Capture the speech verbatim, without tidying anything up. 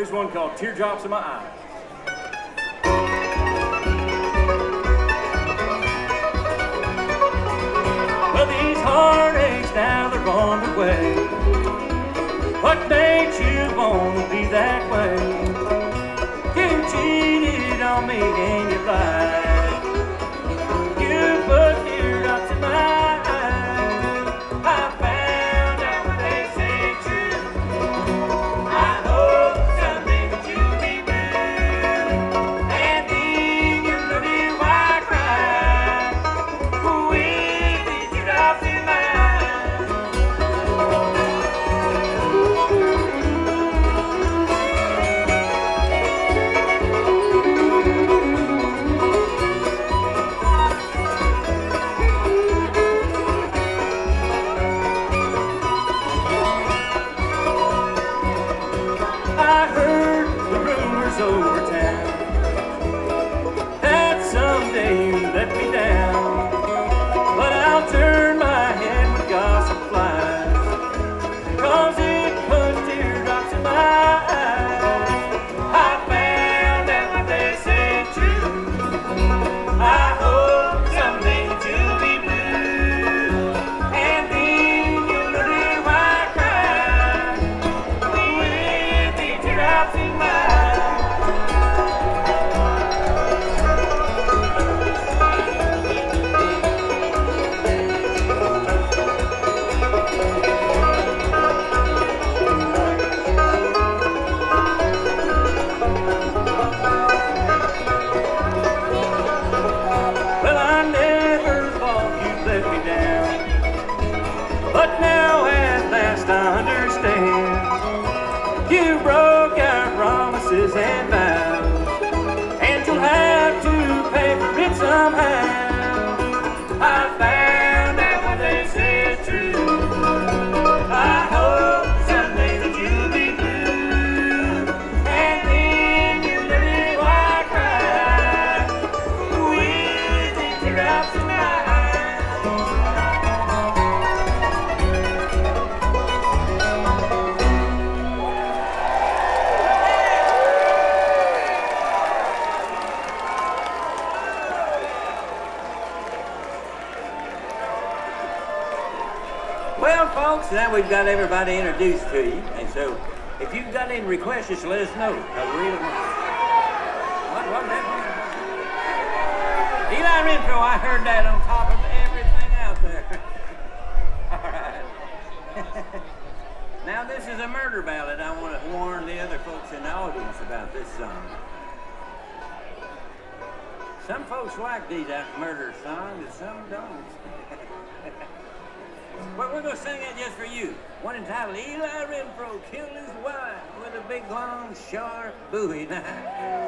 Here's one called Teardrops in My Eyes. Well, these heartaches now they're on their way. What made you want to be that way? You cheated on me and you lied. You put teardrops in my eyes. I found out what they say true. I hope someday that you'll be blue. And then you look at why I cry with these teardrops in my eyes. I heard the rumors over town that someday you let me down, but I'll turn my head when gossip flies, 'cause it puts teardrops in my eyes. I found out what they say true. I hope someday that you'll be blue, and then you'll know why I cry with these teardrops in my eyes. Well, I never thought you'd let me down, but now at last I understand. You broke our promises and vows, and you'll have to pay for it somehow. I found out what they say is true. I hope someday that you'll be blue, and then you'll learn why I cry with the teardrops in my eyes. Well, folks, now we've got everybody introduced to you, and so if you've got any requests, just let us know. I really want. What was that? Eli Renfro, I heard that on top of everything out there. All right. Now this is a murder ballad. I want to warn the other folks in the audience about this song. Some folks like these out murder songs, and some don't. But we're going to sing it just for you. One entitled Eli Renfro Killed His Wife with a Big Long Sharp Bowie Knife.